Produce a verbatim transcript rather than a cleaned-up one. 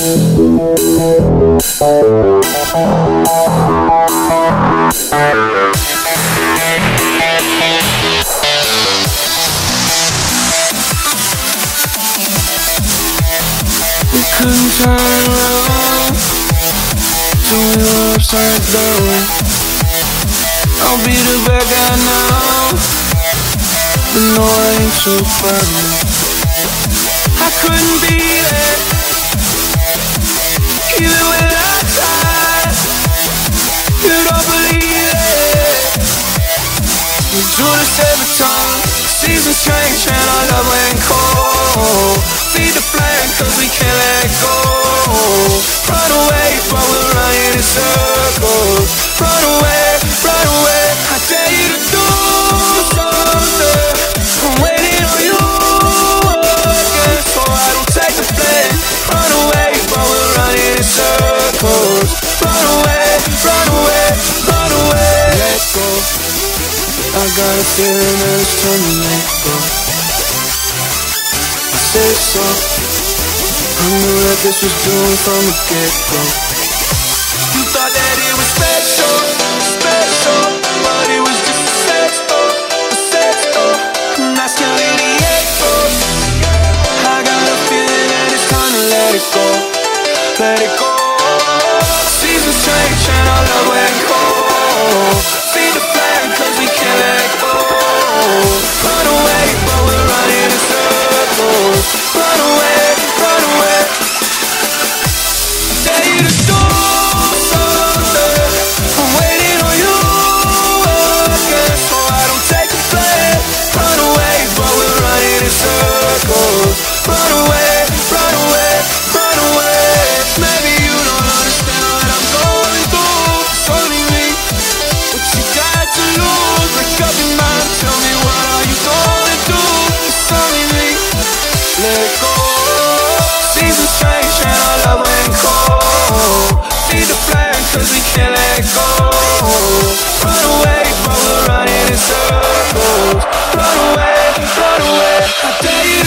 Couldn't turn around till we were upside down. I'll be the bad guy now, but no, I ain't too proud. I couldn't be there, even when I tried. You don't believe it. We do this every time. Seasons change and our love went cold. Feed the flame cause we can't let go. Run away but we're running in circles. Run away, run away, I dare you to do something. I'm waiting on you again, so I don't take the blame. Run away but we're running in circles. Run away, run away, run away. Let go, I got a feeling that it's time to let go. Say so, I knew that this was doomed from the get-go. You thought that it was special, special, but it was just a sex door, a sex door, and I still in the echoes. I got a feeling that it's time to let it go, let it go. Seasons change and our love went cold. Feed the flame cause we can't let go. Run away but we're running in circles. Run away, run away. Dare you to do something. I'm waiting on you again, so I don't take the blame. Run away but we're running in circles. Run away, run away, run away. Maybe you don't understand what I'm going through. It's only me, what you got to lose. Make up your mind, tell me what are you gonna do. It's only me, let it go. Seasons change and our love went cold. Feed the flame cause we can't let go. Run away but we're running in circles. Run away, run away, I dare you